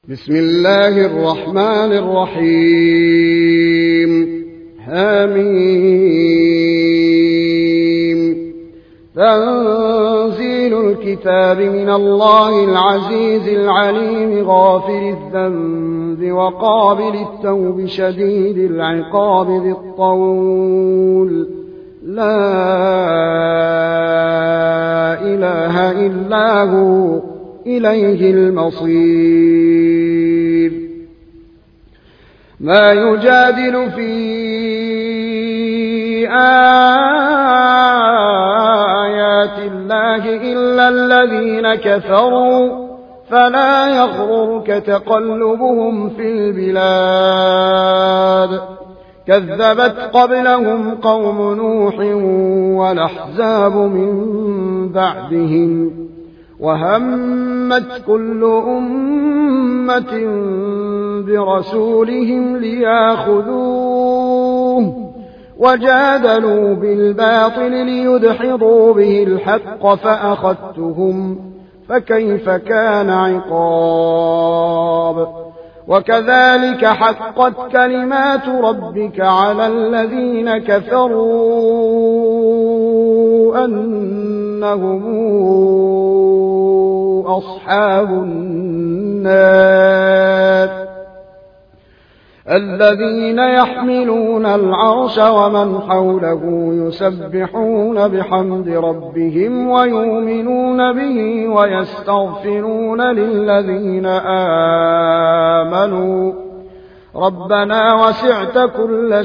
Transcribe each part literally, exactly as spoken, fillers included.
بسم الله الرحمن الرحيم حميم تنزيل الكتاب من الله العزيز العليم غافر الذنب وقابل التوب شديد العقاب ذي الطول لا إله إلا هو إليه المصير ما يجادل في آيات الله إلا الذين كفروا فلا يغررك تقلبهم في البلاد كذبت قبلهم قوم نوح والأحزاب من بعدهم وهمت كل أمة برسولهم ليأخذوه وجادلوا بالباطل ليدحضوا به الحق فأخذتهم فكيف كان عقاب وكذلك حقت كلمات ربك على الذين كفروا أنهم أصحاب النار الذين يحملون العرش ومن حوله يسبحون بحمد ربهم ويؤمنون به ويستغفرون للذين آمنوا ربنا وسعت كل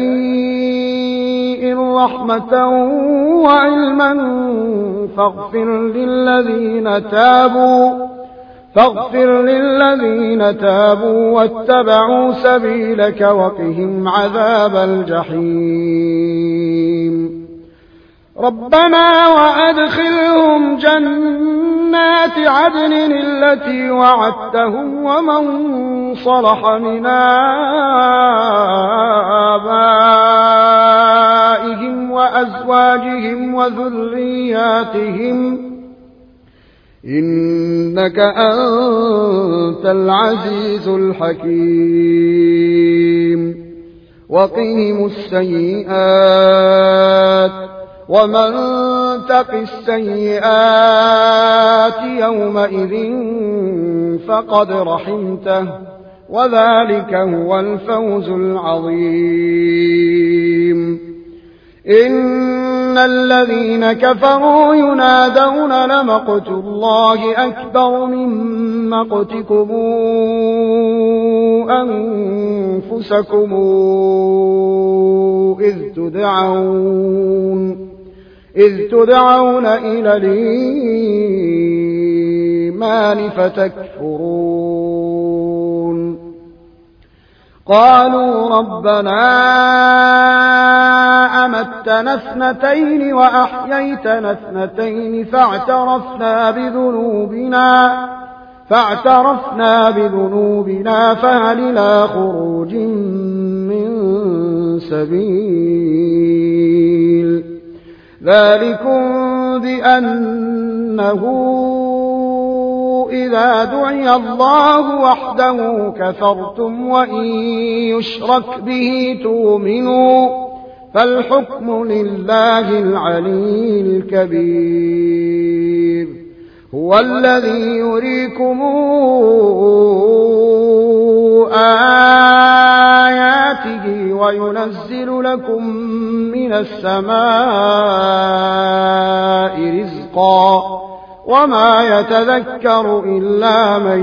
شيء رحمة وعلما فاغفر للذين تابوا فاغفر للذين تابوا واتبعوا سبيلك وقهم عذاب الجحيم ربنا وأدخلهم جنات عدن التي وعدتهم ومن صلح من آبائهم وأزواجهم وذرياتهم إنك أنت العزيز الحكيم وقهم السيئات ومن تق السيئات يومئذ فقد رحمته وذلك هو الفوز العظيم إن الذين كفروا ينادون لمقت الله أكبر من مقتكم أنفسكم إذ تدعون إذ تدعون إلى الإيمان فتكفرون قالوا ربنا أمتنا اثنتين وأحييتنا اثنتين فاعترفنا بذنوبنا فاعترفنا بذنوبنا فهل إلى خروج من سبيل ذلكم بأنه إذا دعي الله وحده كفرتم وإن يشرك به تؤمنوا فالحكم لله العلي الكبير هو الذي يريكم آياته وينزل لكم من السماء رزقا وما يتذكر إلا من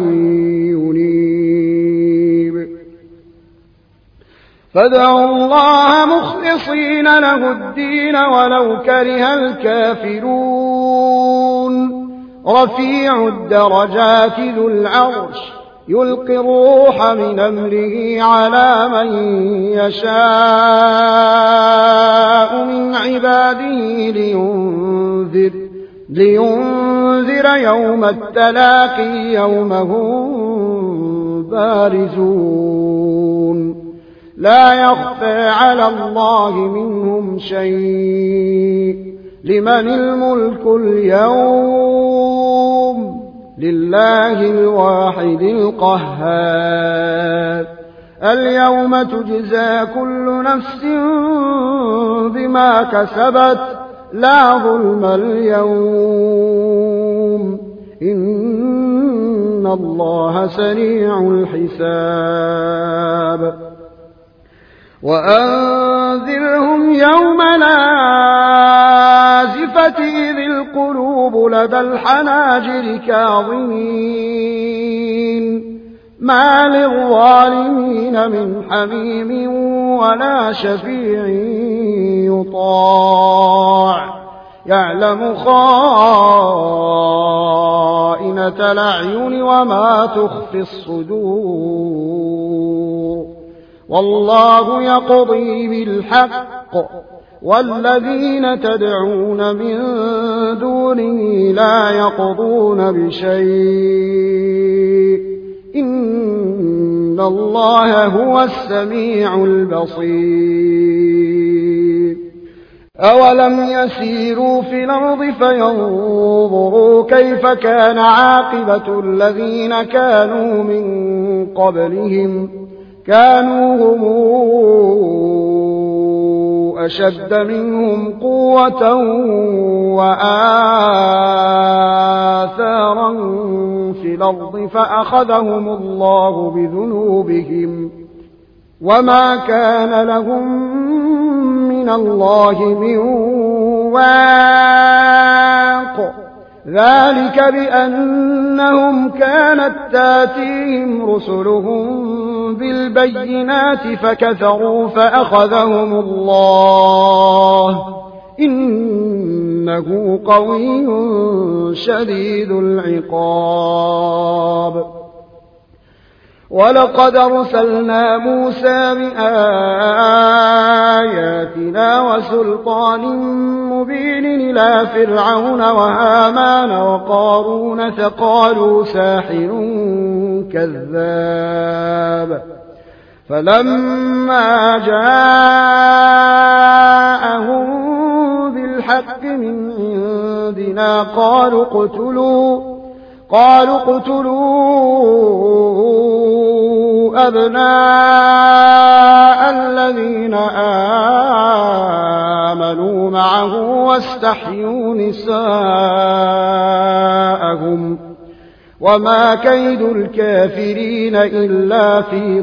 ينيب فادعوا الله مخلصين له الدين ولو كره الكافرون رفيع الدرجات ذو العرش يلقي الروح من أمره على من يشاء من عباده لينذر لينذر يوم التلاقي يوم هم بارزون لا يخفى على الله منهم شيء لمن الملك اليوم لله الواحد القهار اليوم تجزى كل نفس بما كسبت لا ظلم اليوم إن الله سريع الحساب وأنذرهم يوم الآزفة إذ القلوب لدى الحناجر كاظمين ما للظالمين من حميم ولا شفيع يطاع يعلم خائنة الأعين وما تخفي الصدور والله يقضي بالحق والذين تدعون من دونه لا يقضون بشيء إن الله هو السميع البصير أولم يسيروا في الأرض فينظروا كيف كان عاقبة الذين كانوا من قبلهم كانوا هم أشد منهم قوة وآثارا في الأرض فأخذهم الله بذنوبهم وما كان لهم من الله من واق ذلك بأنهم كانت تاتيهم رسلهم بالبينات فكفروا فأخذهم الله إنه قوي شديد العقاب ولقد أرسلنا موسى بآياتنا وسلطان مبين إلى فرعون وهامان وقارون فقالوا ساحر كذاب فلما جاءهم بالحق من عندنا قالوا اقتلوا قالوا اقتلوا أبناء الذين آمنوا معه واستحيوا نساءهم وما كيد الكافرين إلا في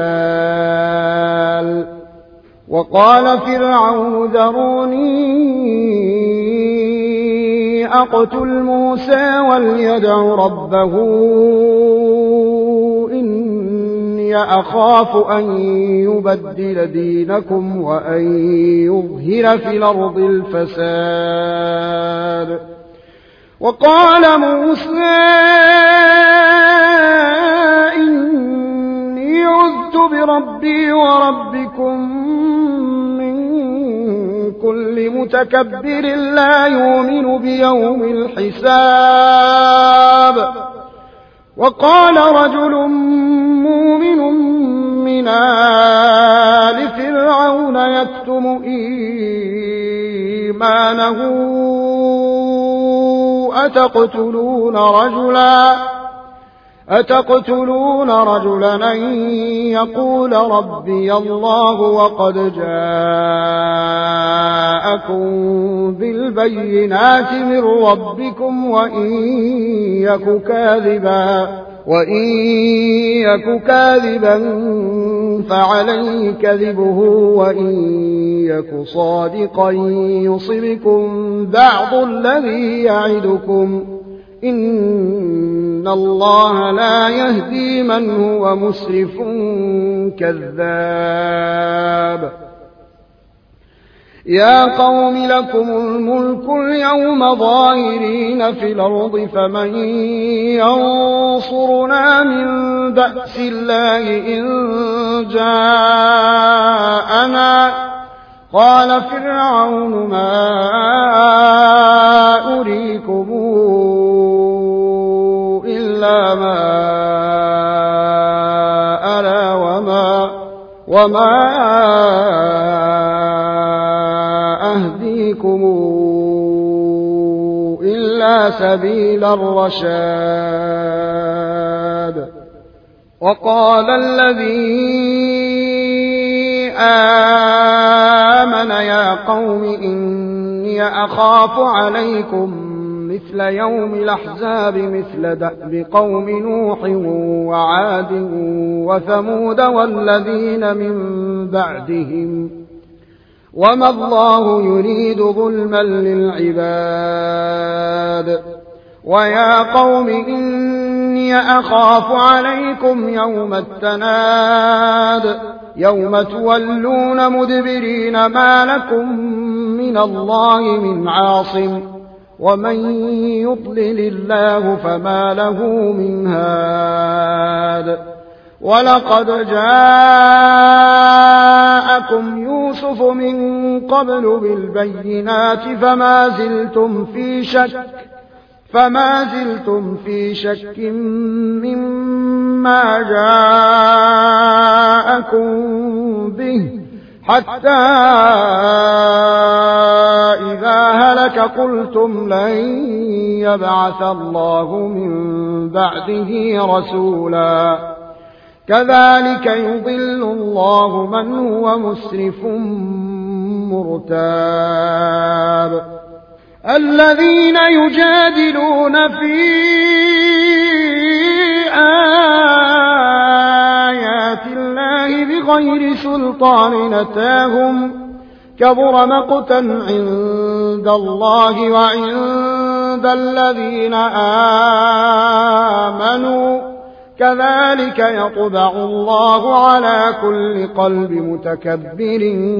ضلال وقال فرعون ذروني أقتل موسى وليدع ربه إني أخاف أن يبدل دينكم وأن يظهر في الأرض الفساد وقال موسى إني عذت بربي وربكم كل متكبر لا يؤمن بيوم الحساب وقال رجل مؤمن من آل فرعون يكتم إيمانه أتقتلون رجلا أتقتلون رجلا أن يقول ربي الله وقد جاءكم بالبينات من ربكم وإن يك كاذبا وإن يك كاذبا فعليه كذبه وإن يك صادقا يصبكم بعض الذي يعدكم إن الله لا يهدي من هو مسرف كذاب يا قوم لكم الملك اليوم ظاهرين في الأرض فمن ينصرنا من بأس الله إن جاءنا قال فرعون ما أريكم إلا ما أرى وما, وما أهديكم إلا سبيل الرشاد وقال الذي آمن يا قوم إني أخاف عليكم مثل يوم الأحزاب مثل دأب قوم نوح وعاد وثمود والذين من بعدهم وما الله يريد ظلما للعباد ويا قوم إني أخاف عليكم يوم التناد يوم تولون مدبرين ما لكم من الله من عاصم ومن يضلل الله فما له من هاد ولقد جاءكم يوسف من قبل بالبينات فما زلتم في شك فما زلتم في شك مما جاءكم به حتى إذا هلك قلتم لن يبعث الله من بعده رسولا كذلك يضل الله من هو مسرف مرتاب الذين يجادلون في آيات الله بغير سلطان أتاهم كبر مقتا عند الله وعند الذين آمنوا كذلك يطبع الله على كل قلب متكبر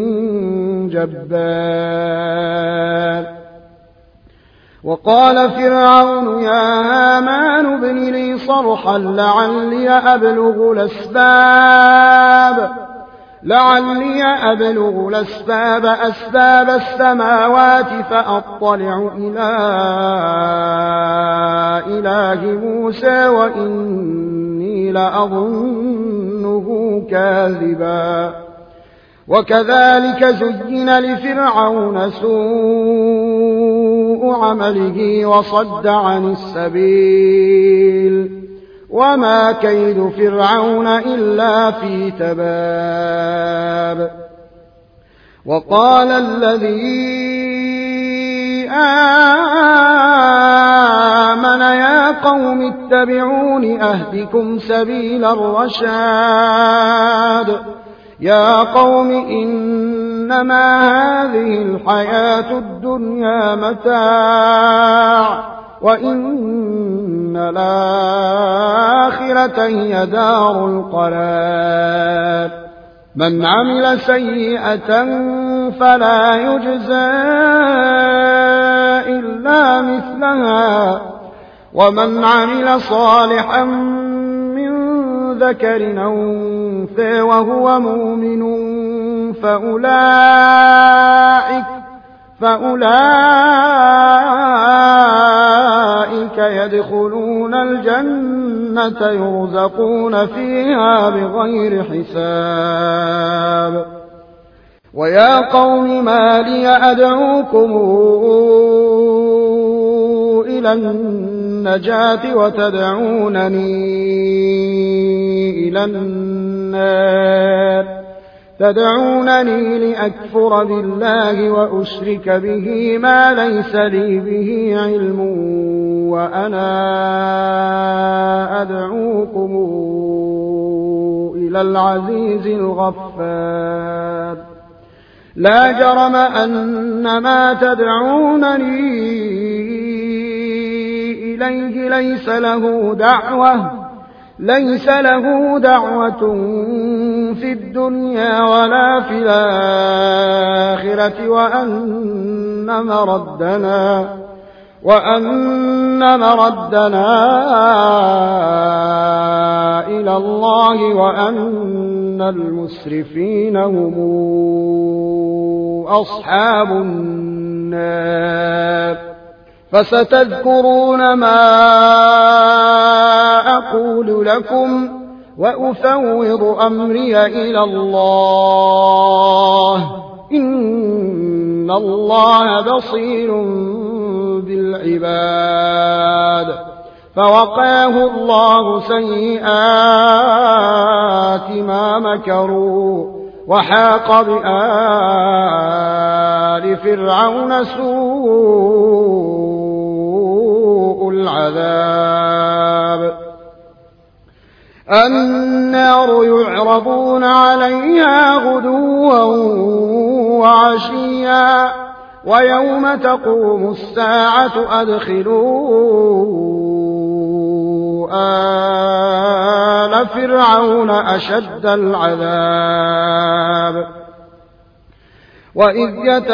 جبار وقال فرعون يا هامان ابن لي صرحا لعلي أبلغ الأسباب لعلي أبلغ الأسباب أسباب السماوات فأطلع إلى إله موسى وإني لأظنه كاذبا وكذلك زين لفرعون سوء عمله وصد عن السبيل وما كيد فرعون إلا في تباب وقال الذي آمن يا قوم اتبعون أهدكم سبيل الرشاد يا قوم إنما هذه الحياة الدنيا متاع وإن الآخرة هي دار القرار من عمل سيئة فلا يجزى إلا مثلها ومن عمل صالحا ذكر أو أنثى وهو مؤمن فأولئك, فأولئك يدخلون الجنة يرزقون فيها بغير حساب ويا قوم ما لي أدعوكم إلى النجاة وتدعونني إلى النار تدعونني لأكفر بالله وأشرك به ما ليس لي به علم وأنا أدعوكم إلى العزيز الغفار لا جرم أن ما تدعونني إليه ليس له دعوة ليس له دعوة في الدنيا ولا في الآخرة وأن مردنا وأن مردنا إلى الله وأن المسرفين هم أصحاب النار فستذكرون ما أقول لكم وأفوض أمري إلى الله إن الله بصير بالعباد فوقاه الله سيئات ما مكروا وحاق بآل فرعون سوء العذاب النار يعرضون عليها غدوا وعشيا ويوم تقوم الساعة أدخلوا آل فرعون أشد العذاب وإذ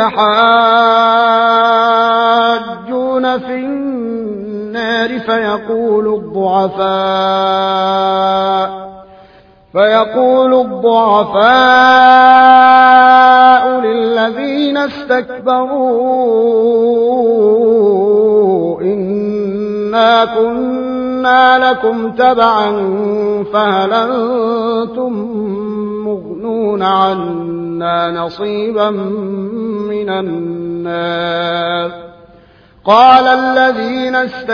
يتحاجون في النار فيقول الضعفاء فيقول الضعفاء للذين استكبروا إنا كنا لكم تبعا فهل أنتم مغنون عنا نصيبا من النار قال الذين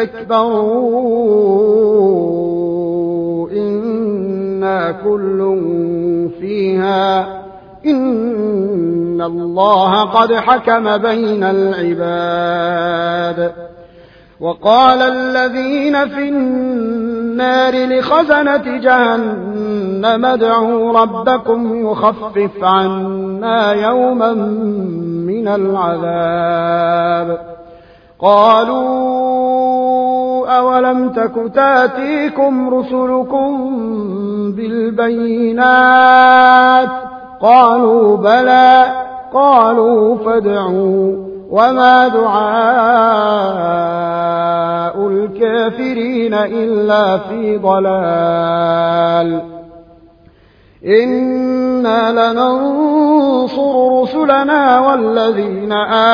استكبروا إنا كل فيها إن الله قد حكم بين العباد وقال الذين في النار لخزنة جهنم ادعوا ربكم يخفف عنا يوما من العذاب قالوا أولم تك تاتيكم رسلكم بالبينات قالوا بلى قالوا فادعوا وما دعاء الكافرين إلا في ضلال إنا لننصر رسلنا والذين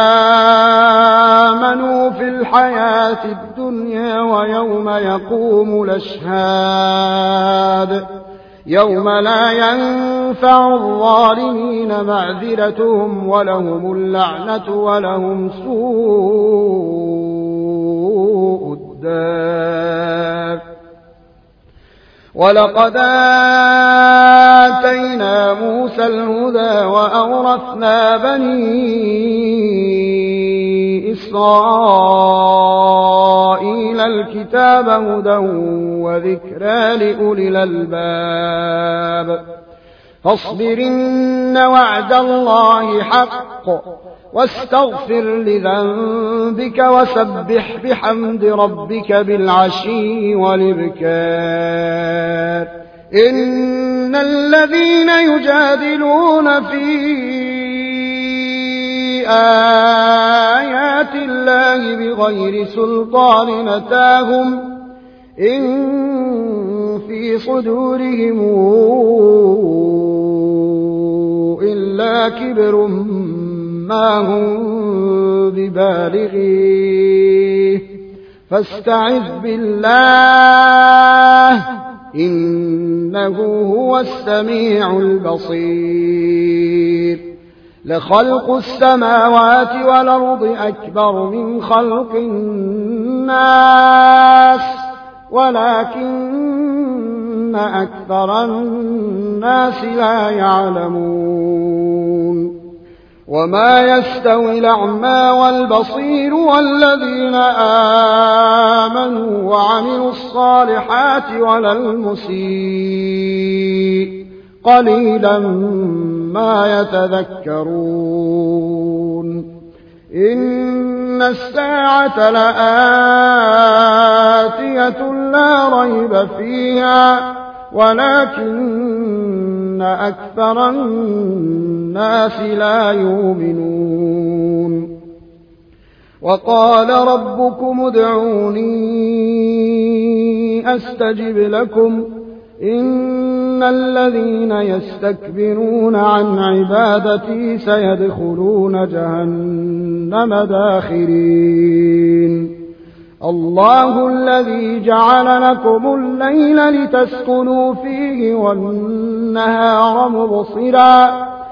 آمنوا في الحياة الدنيا ويوم يقوم الأشهاد يوم لا ينفع الظالمين معذرتهم ولهم اللعنة ولهم سوء الدار ولقد آتينا موسى الهدى وأورثنا بني إسرائيل الكتاب هدى وذكرى لأولي الألباب فاصبر إن وعد الله حق واستغفر لذنبك وسبح بحمد ربك بالعشي والإبكار إن الذين يجادلون في آيات الله بغير سلطان أتاهم إن في صدورهم إلا كبر ما هم ببالغيه فاستعذ بالله إنه هو السميع البصير لخلق السماوات والأرض أكبر من خلق الناس ولكن أكثر الناس لا يعلمون وما يستوي الأعمى والبصير والذين آمنوا وعملوا الصالحات ولا المسيء قليلا ما يتذكرون إن الساعة لآتية لا ريب فيها ولكن أكثر الناس لا يؤمنون وقال ربكم ادعوني أستجب لكم إن الذين يستكبرون عن عبادتي سيدخلون جهنم داخرين الله الذي جعل لكم الليل لتسكنوا فيه والنهار مبصرا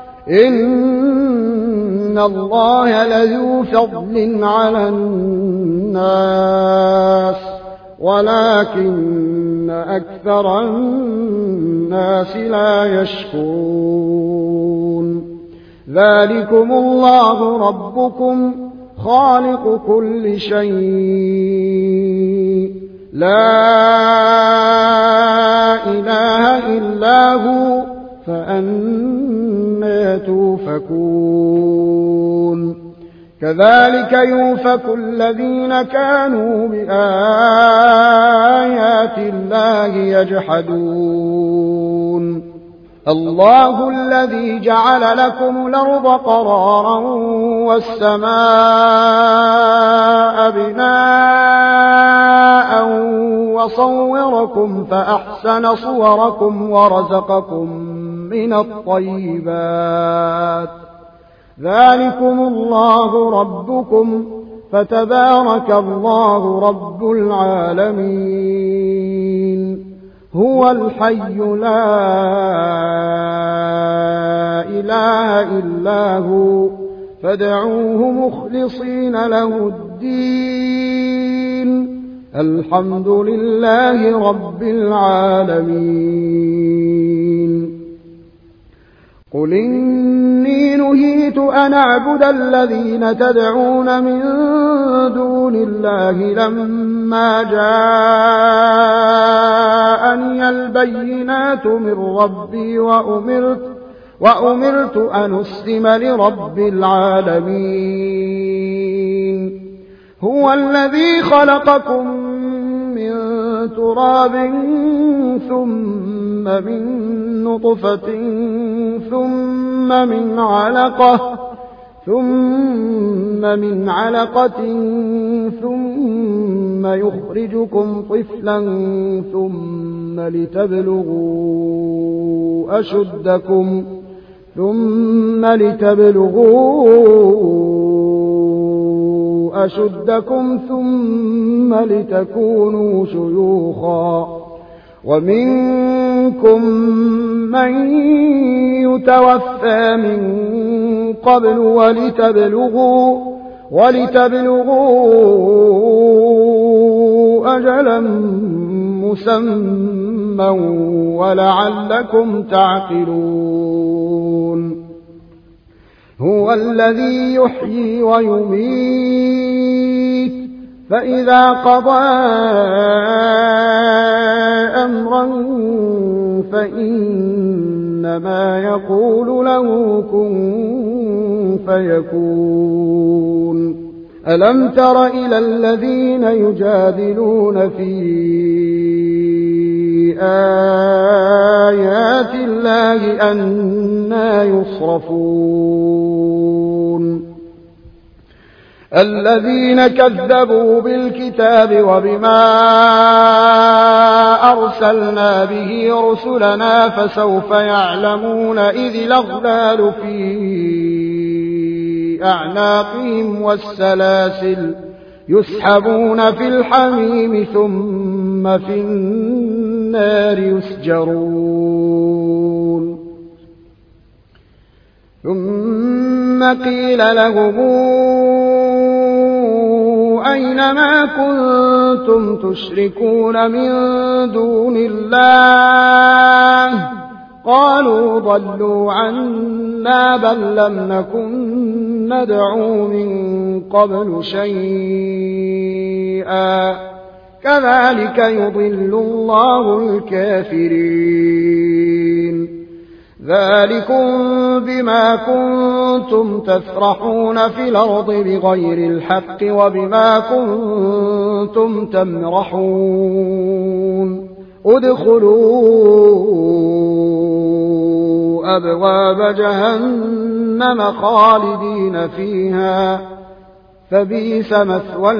إن الله لذو فضل على الناس ولكن أكثر الناس لا يشكرون. ذلكم الله ربكم خالق كل شيء لا إله إلا هو فأنى توفكون. كذلك يؤفك الذين كانوا بآيات الله يجحدون. الله الذي جعل لكم الأرض قرارا والسماء بناء وصوركم فأحسن صوركم ورزقكم من الطيبات. ذلكم الله ربكم فتبارك الله رب العالمين. هو الحي لا إله إلا هو فادعوه مخلصين له الدين. الحمد لله رب العالمين. قل إني نهيت أن أعبد الذين تدعون من دون الله لما جاءني البينات من ربي وأمرت, وأمرت أن أسلم لرب العالمين. هو الذي خلقكم من تراب ثم من نطفة ثم من علقة ثم من علقة ثم يخرجكم طفلا ثم لتبلغوا أشدكم ثم لتبلغوا أشدكم ثم لتكونوا شيوخا ومنكم من يتوفى من قبل ولتبلغوا, ولتبلغوا أجلا مسمى ولعلكم تعقلون. هو الذي يحيي ويميت فإذا قضى أمرا فإنما يقول له كن فيكون. ألم تر إلى الذين يجادلون في آيات الله أنى يصرفون. الذين كذبوا بالكتاب وبما أرسلنا به رسلنا فسوف يعلمون إذ الأغلال في أعناقهم والسلاسل يسحبون في الحميم ثم في النار يسجرون. ثم قيل لهم أينما كنتم تشركون من دون الله قالوا ضلوا عنا بل لم نكن ندعو من قبل شيئا كذلك يضل الله الكافرين. ذلكم بما كنتم تفرحون في الأرض بغير الحق وبما كنتم تمرحون. ادخلوا أبواب جهنم خالدين فيها فبئس مثوى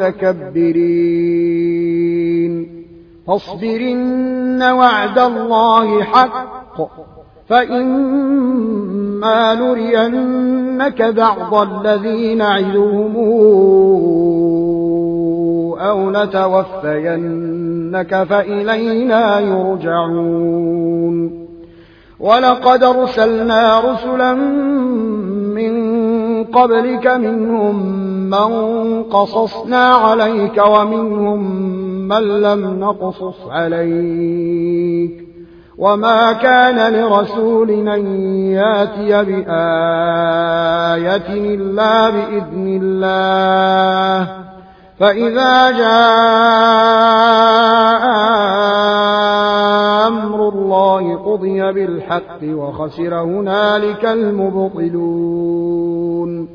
المتكبرين. فاصبرن وعد الله حق فإما نرينك بعض الذي نعدهم أو نتوفينك فإلينا يرجعون. ولقد أرسلنا رسلا من قبلك منهم من قصصنا عليك ومنهم ممن لم نقصص عليك وما كان لرسول أن ياتي بآية إلا بإذن الله فإذا جاء أمر الله قضي بالحق وخسر هنالك المبطلون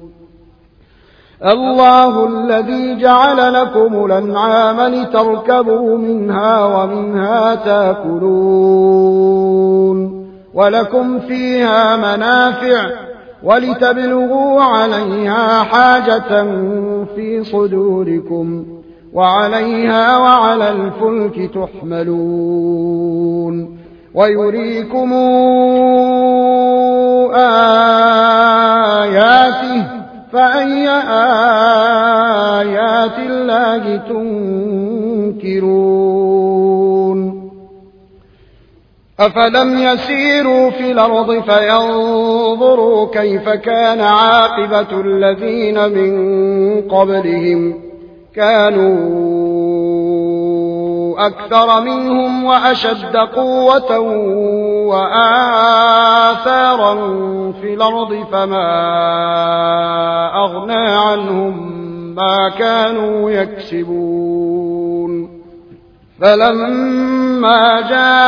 الله الذي جعل لكم الأنعام لتركبوا منها ومنها تاكلون ولكم فيها منافع ولتبلغوا عليها حاجة في صدوركم وعليها وعلى الفلك تحملون ويريكم آياته فأي آيات الله تنكرون أفلم يسيروا في الأرض فينظروا كيف كان عاقبة الذين من قبلهم كانوا أكثر منهم وأشد قوة وآثارا في الأرض فما أغنى عنهم ما كانوا يكسبون فلما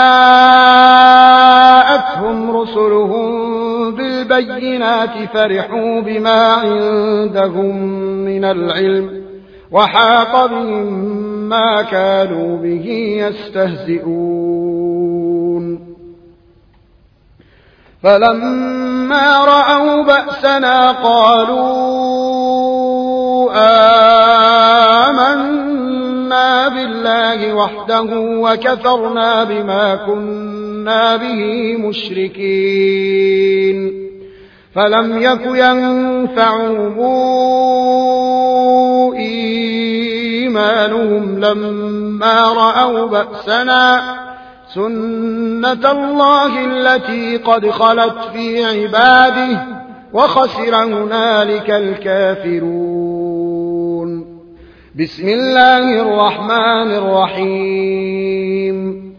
جاءتهم رسلهم بالبينات فرحوا بما عندهم من العلم وحاق بهم ما كانوا به يستهزئون فلما رأوا بأسنا قالوا آمنا بالله وحده وكفرنا بما كنا به مشركين فلم يك ينفعهم إيمانهم لما رأوا بأسنا سنة الله التي قد خلت في عباده وخسر هنالك الكافرون بسم الله الرحمن الرحيم